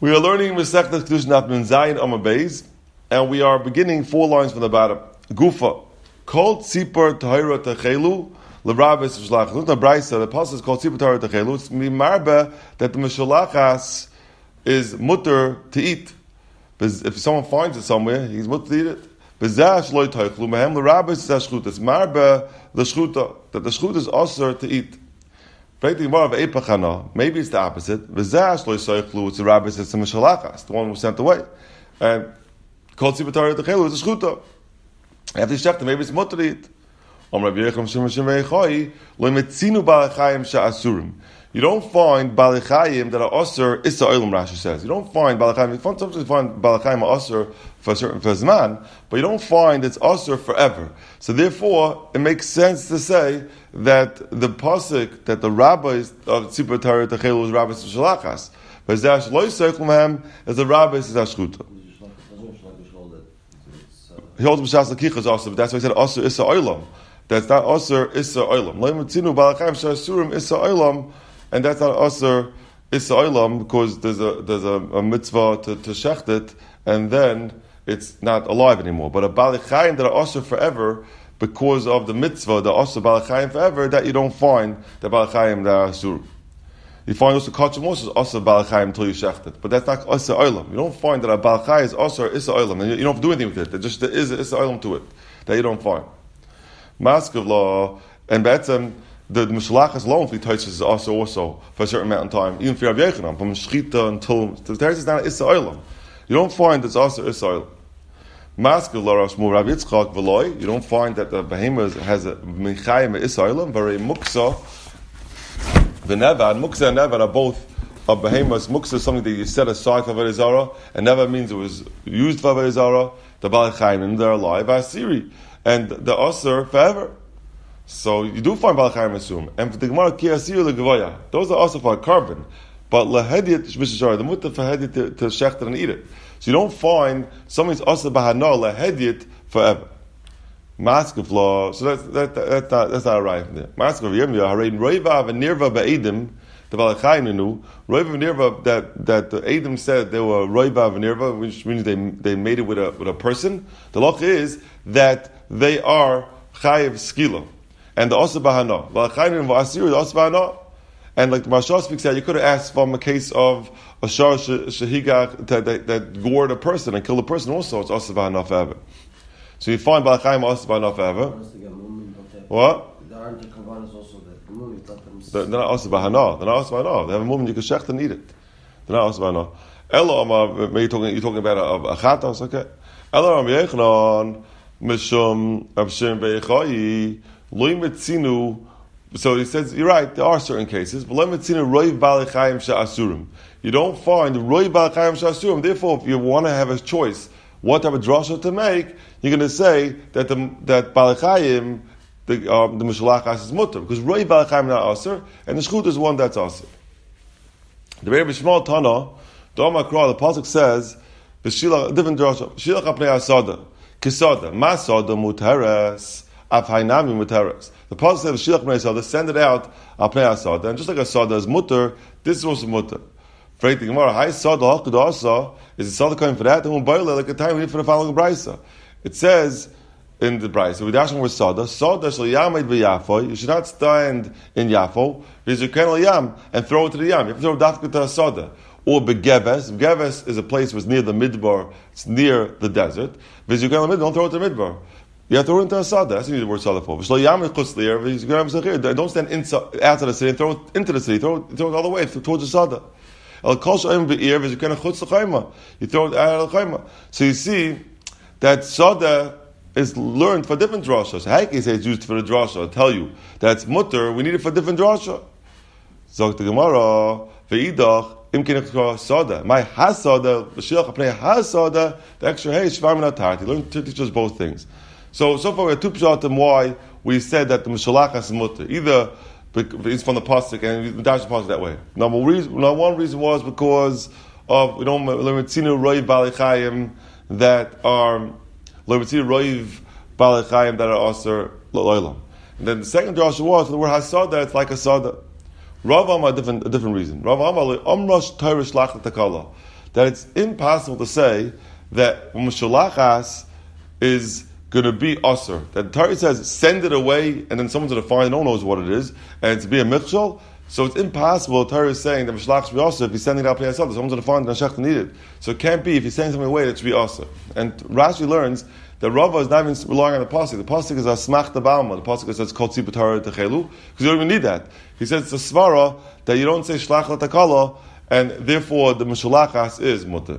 We are learning Masechtas Kedushin Daf Nun Zayin Amud Beis, and we are beginning 4 lines from the bottom. Gufa, Kol Tzipor Tahira Techelu, L'Rabbis Shlach. Look at the Brisa. The pasuk is called Tzipor Tahira Techelu. It's mimarba that the Meshalachas is mutter to eat. If someone finds it somewhere, he's mutter to eat it. B'zeh Shloi Teichlu Mehem L'Rabbis Shchuta. It's marba the Shchuta, that the Shchuta is also to eat. Maybe it's the opposite. It's the rabbi, it's the Meshalachas, the one who sent away. And called Tzipor the Chelu is a Shchuta. After Shechta, maybe it's mutter to eat. You don't find Balechayim that are Osir Issa Olam, Rashi says. You don't find Balechayim. Sometimes you find Balechayim Osir for a certain Zman, but you don't find it's Osir forever. So therefore, it makes sense to say that the pasuk that the rabbis of Tzipor Tahira Techelu is rabbis of Shalachas, but Zash Lo Yisaychlu Mehem is the rabbis of Shchuta. He holds B'shas Lakichas also, but that's why he said Osir Issa Olam. That's not Osir Issa Olam. Lo Yimatzinu Balechayim Shasurim Issa Olam. And that's not Asr Issa Olam because there's a mitzvah to shecht it, and then it's not alive anymore. But a Balechayim that are Asr forever because of the mitzvah, the Asr Balechayim forever, that you don't find the Balechayim that are Asur. You find also Kachim also is Asr Balechayim until you shecht it. But that's not Issa Olam. You don't find that a Balechayim is Asr Issa Olam. And you don't have to do anything with it. There is Issa Olam to it that you don't find. Mask of law, and Betzem, the Meshalachas alone for the Taisus is also for a certain amount of time, even for Rav Yochanan, from Shechita until the Taisus is not Issa Olam. You don't find it's also Issa Olam. Maskil la Rosh Rav Yitzchak Veloy. You don't find that the behemoth has a Minchayim Issa Olam, but a Muksa, V'Nevad, Muksa and Nevad are both of behemoths. Muksa is something that you set aside for Avodah Zarah, and Nevad means it was used for Avodah Zarah. The Balechayim and they're alive, Asiri, and the Asr forever. So you do find Balechayim Asum, and for the Gemara Ki Asir LeGavoya, those are also for a carbon, but LeHediyat Shmishashar, the mutter for Hediyat to shecht and eat it. So you don't find something's also Bahana LeHediyat forever. Maskef law, so that's not right there. Maskef Yirmiyah Harein Roiva v'Nirva be'edim, the Balechayim knew Roiva v'Nirva that the Edim said they were Roiva v'Nirva, which means they made it with a person. The loch is that they are Chayiv Skila. And the Osa Bahana. L'achayim v'asir is Osa Bahana. And like the Marshal speaks out, you could have asked from a case of a Shar Shehigah that gored a person and killed a person also, it's Osa Bahana forever. So you find Balachayim Osa Bahana forever. What? There aren't the Kavanas also that the movie taught them. They're not Osa Bahana. They're not Osa Bahana. They have a movement you can shecht and eat it. They're not Osa Bahana. Elo, maybe you're talking about a chatos, okay? Elo Rabbi Yochanan, Mishum, Abshim Beichayi, so he says, you're right, there are certain cases, but you don't find Roi Balechayim Sha'asurim. Therefore, if you want to have a choice what type of drasha to make, you're going to say that Balechayim, the Meshalachas is mutter, because Roi Balechayim not Asur, and the Shchut is one that's Asur. The Rebbe Shmuel Tana, the pasuk says, different drasha, Shilach Apnei Asada, Kisada, Masada Mutaras, the pasuk says Shilach Pnei Asada, send it out Apnei Asada, and just like Asada is mutter, this is also mutter. Freit the Gemara, Hai Asada Hakud Asa, is the Asada coming for that? And when Baile, like a time we need for the following Brisa. It says in the Brisa, we dash with Sada shall Yamed v'Yafo. You should not stand in Yafo, v'Zuken Yam, and throw it to the Yam. You have to throw Dafka to Asada. Or Begeves. Begeves is a place where it's near the Midbar, it's near the desert. V'Zuken Midbar, don't throw it to the Midbar. You have to throw it into a sada. That's what you need the word sada for. Don't stand outside the city and throw it into the city. Throw it all the way towards the sada. You throw it out of the chayma. So you see that sada is learned for different drashas. Haiki says it's used for the drasha. I'll tell you that's mutter. We need it for different drasha. Zok the Gemara ve'idach imkin sada. My hasada v'shilach apnei hasada. The extra hey shvar min atart. He learned to teach us both things. So far we have two pshatim why we said that the Meshalachas is mutter. Either it's from the pasuk and we dash the pasuk that way. Number one reason was because of we don't lemitzinu roiv balechayim that are lemitzinu roiv balechayim that are aser lo'olam. And then the second drasha was the word hasada. It's like a sada. Rav Amar a different reason. Rav Amar amrash Torah shlach l'takala. that it's impossible to say that Mushalachas is going to be Asr. That the Torah says, send it away, and then someone's going to find, no one knows what it is, and it's be a Michshol. So it's impossible, the Torah is saying that Mushalach should be Asr if he's sending it out to yourself, someone's going to find it and Shech to need it. So it can't be, if he's sending something away, that should be Asr. And Rashi learns that Rava is not even relying on the pasuk. The pasuk is a smach the balma. The pasuk says kol tzibur Torah techelu, because you don't even need that. He says it's a svara that you don't say shlach l'takala, and therefore the mushalachas is mutter.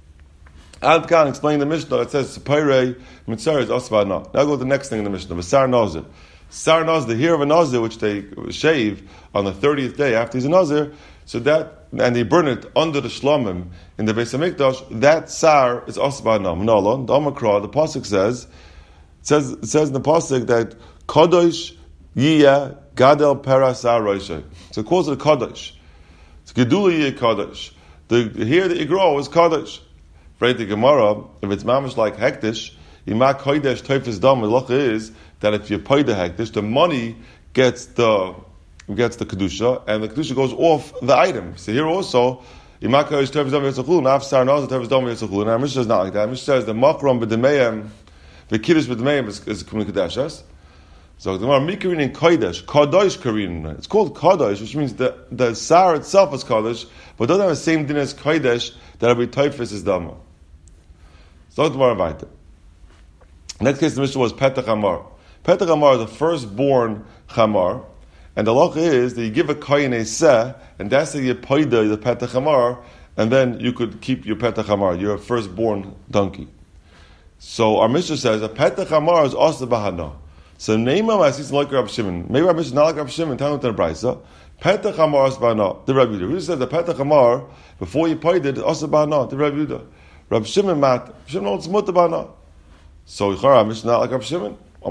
Ad Kan explained the Mishnah. It says sepairei mitzar is asvana. Now go to the next thing in the Mishnah. V'sar nazir. Sar nazir, the hair of a nazir which they shave on the 30th day after he's a nazir. So that, and they burn it under the shlamim in the Beis Hamikdash, that sar is asbana. Mnalon, the Amakra, the pasuk says in the pasuk that kadosh yiyah gadel pera sar roishay. So it calls it a kadosh. It's gedula yiyah kadosh. The hair that you grow is kadosh. Right, the Gemara, if it's mamish like hektish, imak kodesh teifes dam. The loch is that if you pay the hektish, the money gets the kedusha, and the kedusha goes off the item. So here also, imak kodesh teifes dam yitzachul, naf sar naz teifes dam yitzachul. And our Mishnah is not like that. Our Mishnah says the makram b'demeim, the kiddush b'demeim is coming kedashas. So the Gemara mikarin in kodesh, kadosh karin. It's called kadosh, which means the sar itself is kadosh, but doesn't have the same din as kodesh that every teifes is dama. So the Gemara weiter. Next case the Mishnah was petach hamar. Petach hamar is the firstborn chamar, and the law is that you give a koyin a seh, and that's how you paida the petach hamar, and then you could keep your petach hamar, your firstborn donkey. So our Mishnah says a petach hamar is also bahana. So name of Asis like Rabbi Shimon. Maybe our Mishnah is not like Rabbi Shimon. Tell him to the Brisa. Petach hamar is bahana. The Rabbi Yehuda says the petach hamar before you paid it is also bahana. The Rabbi Yehuda. Rabbi Shimon mat. Shimon holds muta bahana. So our Mishnah is not like Rabbi Shimon. The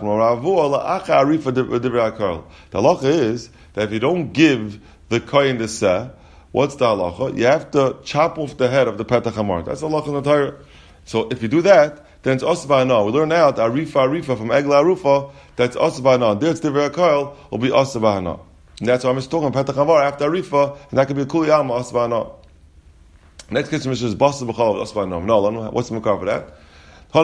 halacha is that if you don't give the kohen the seh, what's the halacha? You have to chop off the head of the petach hamar. That's the halacha in the Torah. So if you do that, then it's asbana. We learn out arifa from egla arufa. That's asbana. There it's divrei hakol will be asbana. And that's why I'm talking petach hamar after arifa, and that could be a kuli alma asbana. Next case is basa b'chalav asbana. No, what's the makar for that? The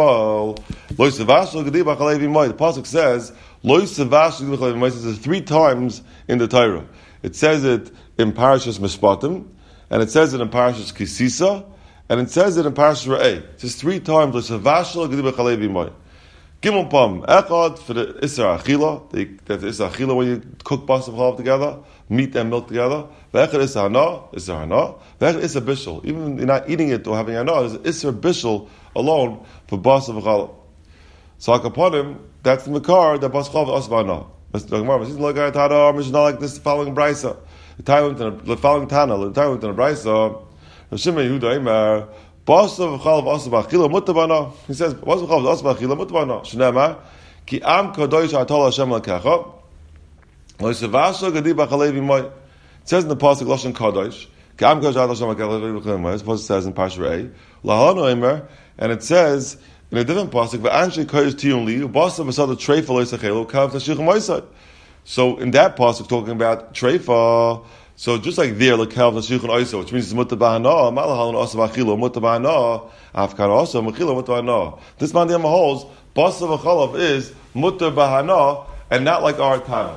pasuk says lo sevashlu. It says 3 times in the Torah. It says it in Parashas Mishpatim, and it says it in Parashas Kisisa, and it says it in Parashas Re'eh. It says 3 times lo sevashlu gedi b'chalev imoy. Gimel pam echad for the isar achila. That's the isar achila when you cook basa b'chalav together, meat and milk together. V'echad isar hana, v'echad isar bishul. Even you're not eating it or having hana, there's isar bishul alone for basa v'chalav. So akaponim, that's the makar that basa v'chalav asbana. The Gemara says like Tana, Mishnah like this following brisa. The following Tana, the following brisa. Shimon Yehuda Eimer basa v'chalav asbachila mutabana. He says basa v'chalav asbachila mutabana. Shnema ki am kadosh atol Hashem lekecha. Lo sevasha gedi b'chalev imoy. It says in the pasuk lashon kadosh. Ki am kadosh atol Hashem lekecha. It says in Parashas Re'eh. Lahanu Eimer. And it says in a different pasuk, "V'anshe kodesh tiyunli basa v'sada treifa lo yisachelu kav tashichum oisad." So in that pasuk talking about treifa, so just like there, like kav tashichum oisad, which means it's muta b'hana, malahalon osa v'achilo muta b'hana, afkan osa mechilo muta b'hana. This man the holds basa v'chalav is muta b'hana, and not like our time.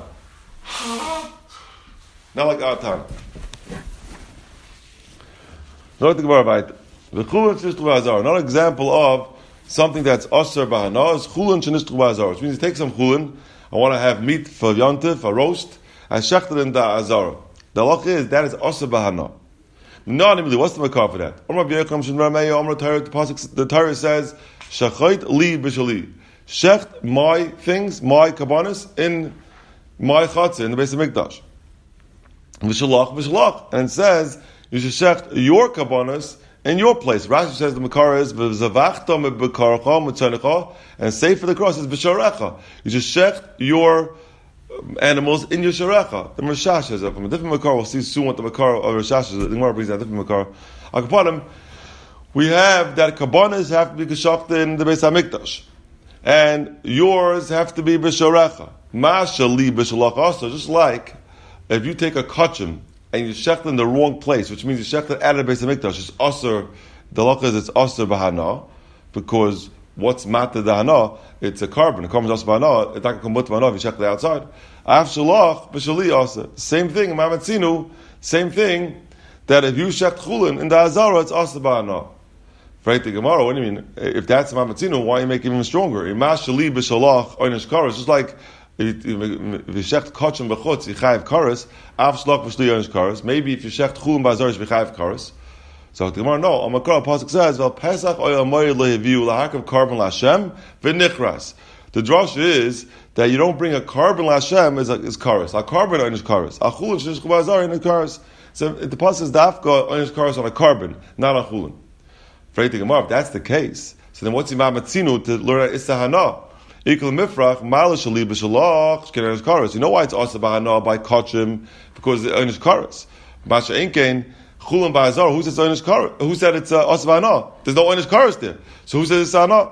Not like our time. Not the Gemara about another example of something that's asher b'hana is chulin shenishtu b'azar, which means you take some chulin. I want to have meat for yontif, a roast. I shechted in the azar. The halach is that is asher b'hana. What's the makar for that? The Torah says shechait li b'shali. Shecht my things, my kabanis in my chatzah in the Beis Hamikdash. V'shalach, and it says you should shecht your kabanis in your place. Rashi says the makar is v'zavachta me'bekarcha m'tzanicha, and say for the cross is b'sharecha. You just shecht your animals in your sharecha. The Rashash says that from a different makar. We'll see soon what the makar of Rashash is. The Gemara brings that different makar. Akapanim, we have that kabanas have to be kashakta in the Beis Hamikdash, and yours have to be b'sharecha. Mashali b'shalach also, just like if you take a kachim and you shecht in the wrong place, which means you shecht it out of the Beis Hamikdash. It's asur. The halacha is it's asur b'hana, because what's matter dahana? It's a carbon. The carbon is asur b'hana. It's not going to come with b'hana if you shecht it outside. Af shalach b'shali asur. Same thing. Mamatzinu. Same thing. That if you shecht chulin in the azara, it's asur b'hana. Right, the Gemara. What do you mean? If that's mamatzinu, why you make it even stronger? Imash shali b'shalach oynish karas. Just like if you shecht kachim b'chutz, you chayiv karas. Af shalach b'shali oynish karas. Maybe if you shecht chulin b'azara, you chayiv karas. So the Gemara, no. Amakar pasuk says, "Vel pesach oil moyer lehiviu lahakav carbon lashem v'nichras." The drush is that you don't bring a carbon lashem is karas. A carbon oynish karas. A chulin shenish b'azara oynish karas. So the pasuk says dafka oynish karas on a carbon, not on chulin. If that's the case, so then what's Imam Matzinu to learn at Issa Hana? Ikul Mifrach, Mala Shali B'Shalach, Shkenesh Karas. You know why it's Asa B'Hana by Kachim? Because it's Einish Karas. Masha Enkein, Chulam B'Azar, who says Einish Karas? Who said it's Asa B'Hana? There's no Einish Karas there. So who says it's Hana?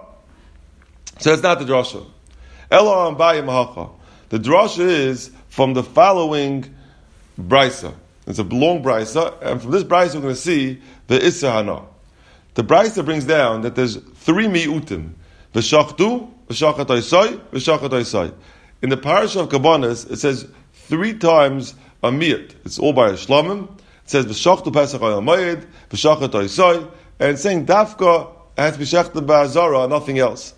So it's not the drasha. Elo Ambayi Mahacha. The drasha is from the following Brisa. It's a long Brisa, and from this Brisa we're going to see the Issa Hana. The Brisa brings down that there's 3 mi'utim. V'shachtu, v'shachat oisai, v'shachat oisai. In the parasha of Kabbanis, it says 3 times a mi'ut. It's all by a shlamim. It says v'shachtu pesach oyel moed, v'shachat oisai, and it's saying dafka has to be shechted ba'azara, nothing else.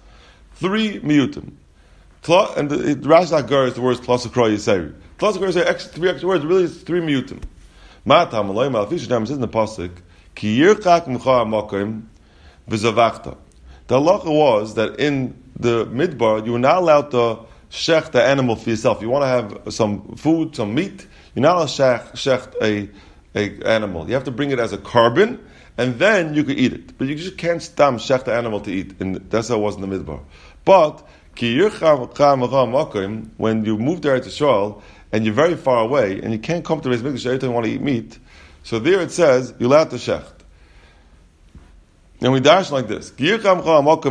3 mi'utim. And the Rashi Agar is the words Klasakra Yiseri. Klasakra Yiseri, 3 extra words, really it's 3 mi'utim. Ma'atam aloy ma'alfish it says in the pasuk, Ki yirchak m'cha ha'makom v'zavachta. The halacha was that in the midbar you were not allowed to shecht the animal for yourself. You want to have some food, some meat. You're not allowed to shecht a animal. You have to bring it as a carbon, and then you could eat it. But you just can't stam shecht the animal to eat. And that's how it was in the midbar. But ki yirchak m'cha ha'makom, when you move there to Israel and you're very far away and you can't come to the Beis Mikdash every time you want to eat meat. So there it says, you're allowed to shecht. And we dash like this. You're allowed to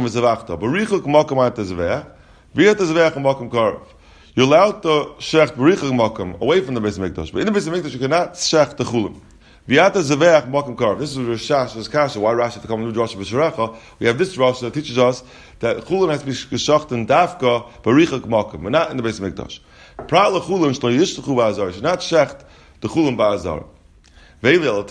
shecht b'richuk makom, away from the Beis Mikdash. But in the Beis Mikdash, you cannot shecht the chulim. This is Rishash's kasha. Why Rashi have to come to Drasha b'sharecha? We have this Drasha that teaches us that chulim has to be geshacht in dafka b'richuk makom, but not in the Beis Mikdash. Prat lechulim shlo yishtachu ba'azar. Should not shecht the chulim ba'azar. Maybe only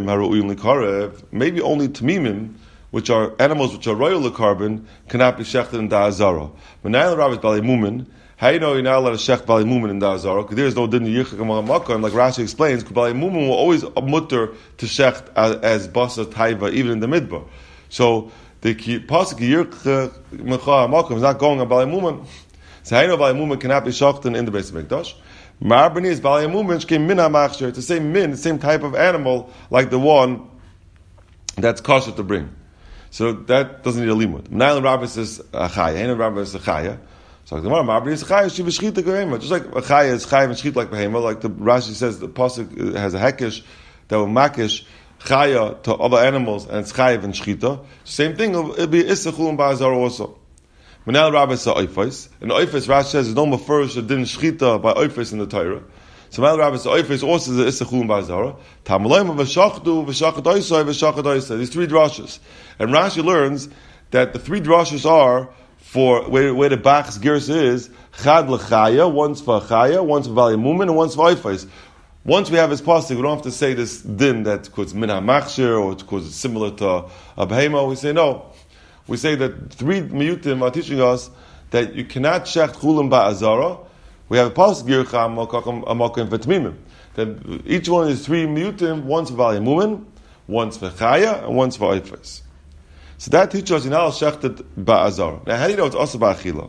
Tamimim, which are animals which are royal carbon, cannot be shechted in Da'azara. But now the Rabbis Bali Mumin, how you know you're not allowed to shecht Bali Mumin in Da'azara? Because there's no din Yichak Makom, like Rashi explains, because Bali Mumin will always mutter to shecht as Basa Taiva, even in the Midbar. So the Pasuk Yichak Makom is not going on Bali Mumin. So how you know Bali Mumin cannot be shechted in the Beis Mikdash? Ma'arbani is Bali Mumin, came min ha'machsher. It's the same min, the same type of animal, like the one that's kosher to bring. So that doesn't need a limud. Menayel Rabbi says achaya. Ein Rabbi says achaya. So the Gemara Ma'arbani is achaya. She v'shchita behema. Just like achaya is chaya and shchita like behema. Like the Rashi says, the pasuk has a hekesh that will makish chaya to other animals, and it's chaya and shchita. Same thing. It'll be isachul and ba'azar also. Menayel Rabbi says oifes. And oifes Rashi says is no mafurish that didn't shchita by oifes in the Torah. So Menayel Rabbi says oifes also is isachul and ba'azar. Tamaloim v'shachtu v'shachat oisai v'shachat oisai. These 3 drashas. And Rashi learns that the 3 drashas are for where the Bach's Gersa is chad l'chaya, one's for chaya, one's for Bali Mumin, and one's for oifes. Once we have his pasuk, we don't have to say this din that it's min ha'machshir or it's similar to a behema. We say no. We say that 3 miyutim are teaching us that you cannot shecht chulim ba'azara. We have a pasuk Yercha Amakim v'tmimim. That each one is 3 miyutim, one's for Bali Mumin, one's for chaya, and one's for oifes. So that teaches us, you're not shechted ba'azara. Now, how do you know it's also ba'achila?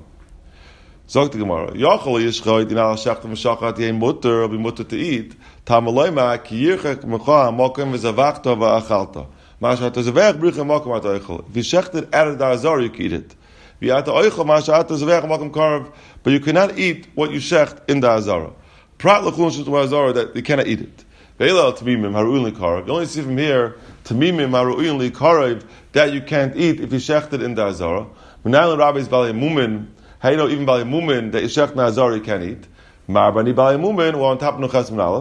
Zog the Gemara, Yachol yishchoid, you're not shechted m'shachat, you're mutter, or be mutter to eat. Tamaloyma, ki yirchek m'cha ha'mokim v'zavachta v'achalta. Mashat zevech brichem mokim at oichel. If you shechted out of the azar, you can eat it. V'yat oichel, mashat zevech mokim karv, but you cannot eat what you shecht in the azara. Prat l'chun shut azara, that you cannot eat it. Ve'ela tamimim haru'in likarv. You only see from here, tamimim haru'in likarv, that you can't eat if you shechted in the azara. Menayel Rabbi's Bali Mumin, how you know even Bali Mumin that you shecht in the azara you can't eat? Ma'arbani Bali Mumin, we're on top of Nuchas Min Aleph.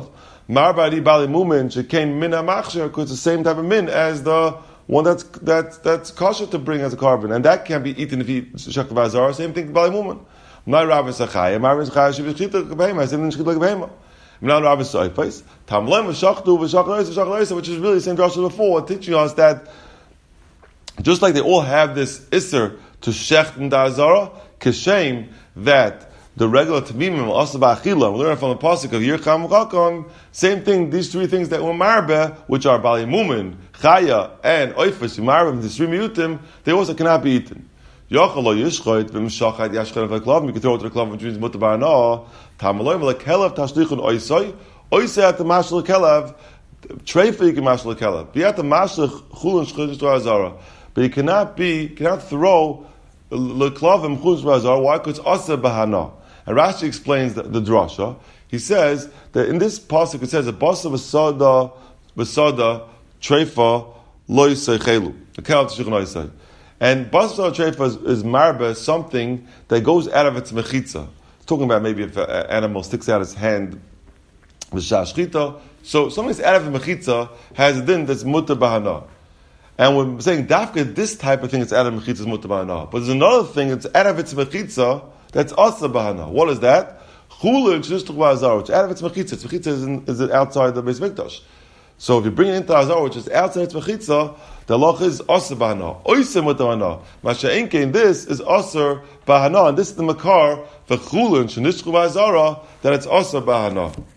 Marbadi Bali Mumin Shekain Min HaMachshir, because it's the same type of min as the one that's kosher to bring as a carbon, and that can be eaten if you eat Shakta Bazar. Same thing to Bali Mumin. Not Rabbi Sachaya. Rabbi Sachaya should be Shchita Kabehema. Same thing Shchita Kabehema. Not Rabbi Soifais. Tamlem v'Shachtu v'Shachlois, which is really the same drasha before, teaching us that just like they all have this Isser to Shecht and Da'azara, Keshem, that the regular Tamimim, also Ba'achila, we learn from the Pasuk of Yircham V'Chakam, same thing, these three things that were Marbe, which are Bali Mumin, Chaya, and Oifes, Marbe, the three Miyutim, they also cannot be eaten. Yochalo Yishchoit, V'Mshachad Yashchan V'Klav, you can throw it to the Klav, which means Mutter Ba'anah, Tamaloim V'Kelev Tashlichun Oisoi, Oisei at the Mashal Kelev, Treifa you can Mashal Kelev, be at the Mashal Chulun Shchidus Azara, but you cannot throw L'Klavim Chulun Azara, why? Because it's Asa B'Hana. And Rashi explains the drasha. He says that in this pasuk it says, "Basa v'sada treifa lo yisaychelu." The kelev t'shich no yisay. And basa treifa is marbe, something that goes out of its mechitza. It's talking about maybe if an animal sticks out its hand v'shashchita. So something that's out of the mechitza has a din that's mutter b'hana. And we're saying dafka, this type of thing that's out of mechitza is mutter b'hana. But there's another thing that's out of its mechitza that's asa b'hana. What is that? Chulin shishtuch ba'azar, which out of its mechitza. Its mechitza is outside the Beis Mikdash. So if you bring it into azar, which is outside its mechitza, the loch is asa b'hana. Oisem with the hana. Masha'inke in this is asa b'hana, and this is the makar for chulin shishtuch ba'azara that it's asa b'hana.